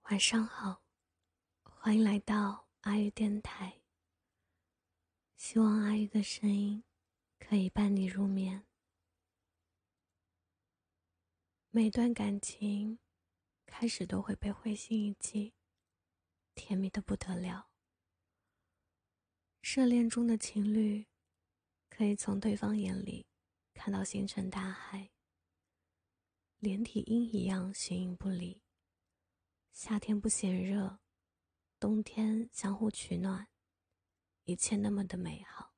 晚上好，欢迎来到阿玉电台。希望阿玉的声音可以伴你入眠。每段感情开始都会被会心一击，甜蜜的不得了。热恋中的情侣可以从对方眼里看到星辰大海，连体婴一样形影不离。夏天不嫌热，冬天相互取暖，一切那么的美好。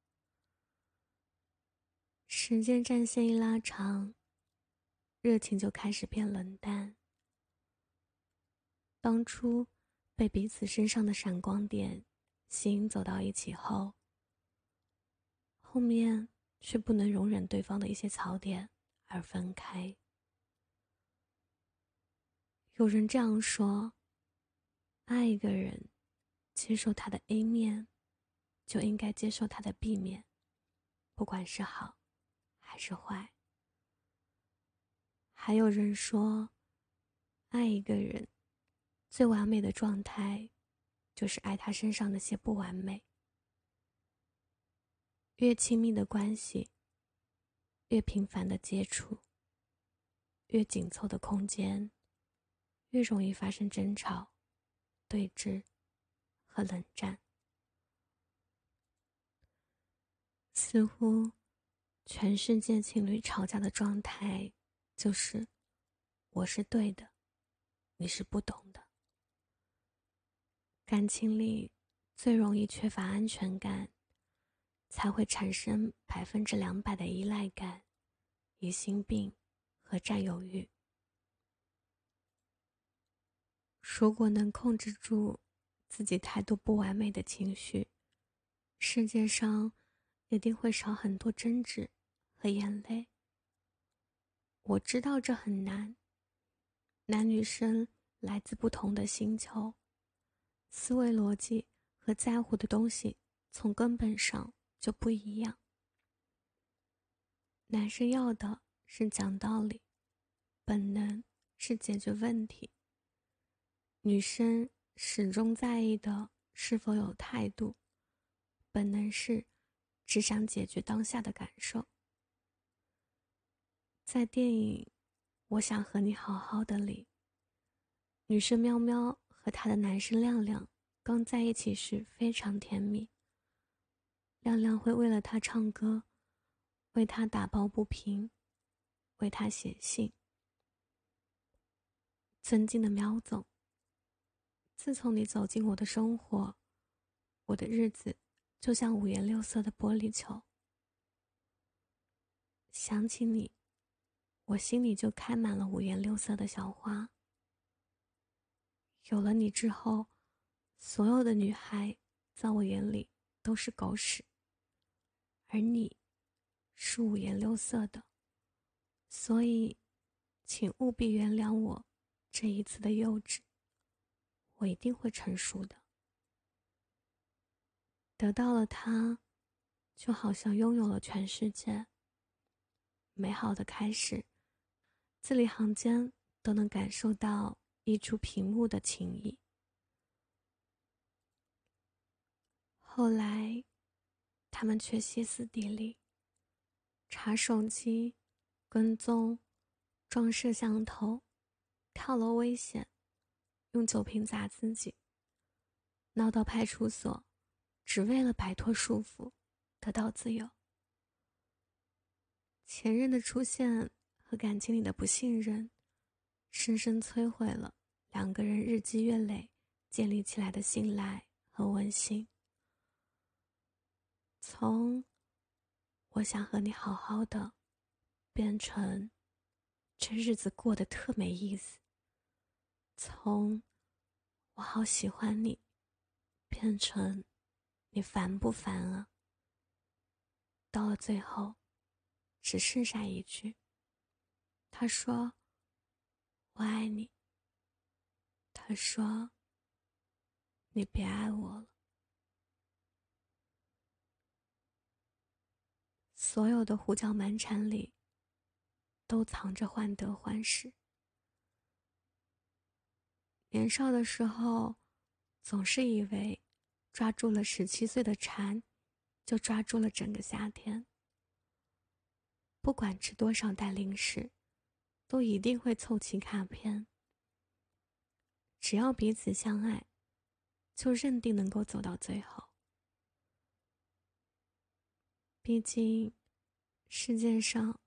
时间战线一拉长，热情就开始变冷淡。当初被彼此身上的闪光点吸引走到一起后，后面却不能容忍对方的一些槽点而分开。有人这样说，爱一个人，接受他的 A 面，就应该接受他的 B 面，不管是好还是坏。还有人说，爱一个人，最完美的状态就是爱他身上那些不完美。越亲密的关系，越频繁的接触，越紧凑的空间，越容易发生争吵、对峙和冷战。似乎全世界情侣吵架的状态就是我是对的，你是不懂的。感情里最容易缺乏安全感，才会产生200%的依赖感、疑心病和占有欲。如果能控制住自己太多不完美的情绪，世界上一定会少很多争执和眼泪。我知道这很难，男女生来自不同的星球，思维逻辑和在乎的东西从根本上就不一样。男生要的是讲道理，本能是解决问题，女生始终在意的是否有态度，本能是只想解决当下的感受。在电影《我想和你好好的》里，女生喵喵和她的男生亮亮刚在一起时非常甜蜜。亮亮会为了他唱歌，为他打抱不平，为他写信。尊敬的喵总，自从你走进我的生活，我的日子就像五颜六色的玻璃球。想起你，我心里就开满了五颜六色的小花。有了你之后，所有的女孩在我眼里都是狗屎，而你是五颜六色的，所以请务必原谅我这一次的幼稚，我一定会成熟的。得到了他，就好像拥有了全世界。美好的开始，字里行间都能感受到溢出屏幕的情谊。后来他们却歇斯底里，查手机、跟踪、装摄像头、跳楼危险，用酒瓶砸自己，闹到派出所，只为了摆脱束缚，得到自由。前任的出现和感情里的不信任，深深摧毁了两个人日积月累建立起来的信赖和温馨。从我想和你好好的，变成这日子过得特没意思。从我好喜欢你，变成你烦不烦啊？到了最后，只剩下一句，他说我爱你，他说你别爱我了。所有的胡搅蛮缠里，都藏着患得患失。 年少的时候，总是以为抓住了17岁的蝉，就抓住了整个夏天。不管吃多少袋零食，都一定会凑齐卡片。只要彼此相爱，就认定能够走到最后。毕竟，世界上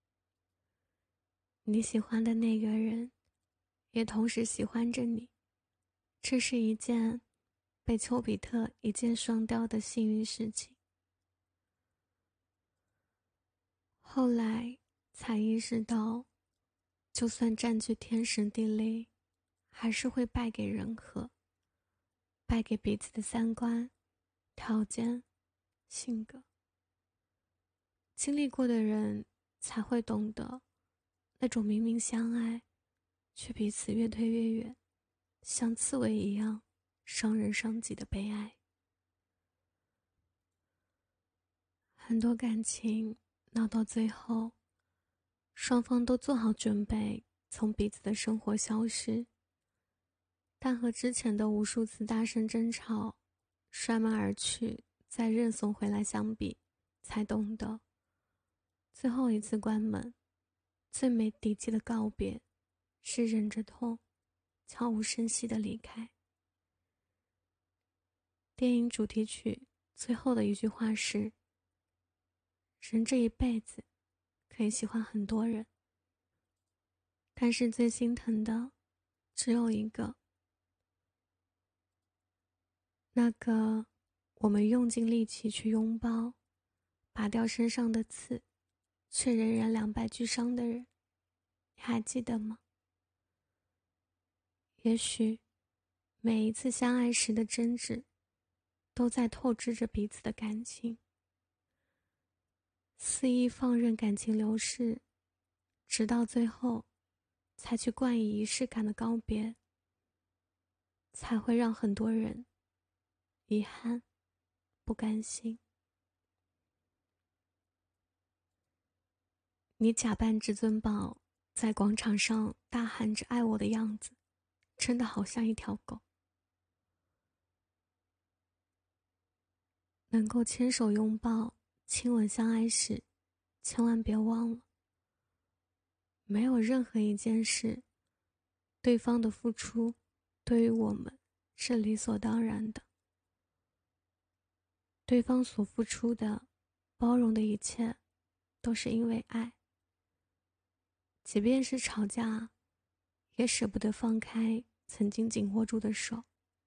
你喜欢的那个人，也同时喜欢着你，这是一件被丘比特一箭双雕的幸运事情。后来才意识到，就算占据天时地利，还是会败给人和，败给彼此的三观、条件、性格。经历过的人才会懂得，那种明明相爱，却彼此越推越远，像刺猬一样伤人伤己的悲哀。很多感情闹到最后，双方都做好准备从彼此的生活消失，但和之前的无数次大声争吵、摔门而去再认怂回来相比，才懂得最后一次关门，最没底气的告别，是忍着痛，悄无声息地离开。电影主题曲最后的一句话是：人这一辈子可以喜欢很多人，但是最心疼的只有一个，那个我们用尽力气去拥抱，拔掉身上的刺，却仍然两败俱伤的人，你还记得吗？也许每一次相爱时的争执，都在透支着彼此的感情，肆意放任感情流逝，直到最后才去冠以仪式感的告别，才会让很多人遗憾、不甘心。你假扮至尊宝，在广场上大喊着爱我的样子，真的好像一条狗。能够牵手拥抱、亲吻相爱时，千万别忘了，没有任何一件事，对方的付出对于我们是理所当然的。对方所付出的、包容的一切，都是因为爱。即便是吵架，也舍不得放开曾经紧握住的手。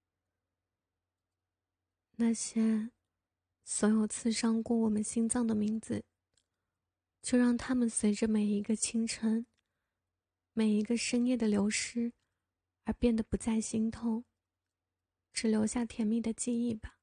那些所有刺伤过我们心脏的名字，就让它们随着每一个清晨、每一个深夜的流失而变得不再心痛，只留下甜蜜的记忆吧。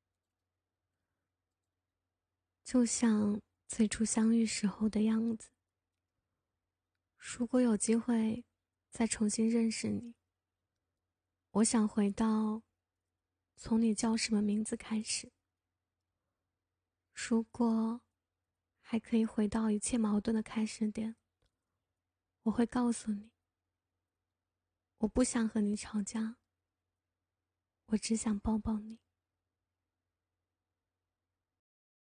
就像最初相遇时候的样子。如果有机会再重新认识你，我想回到从你叫什么名字开始。如果还可以回到一切矛盾的开始点，我会告诉你，我不想和你吵架，我只想抱抱你。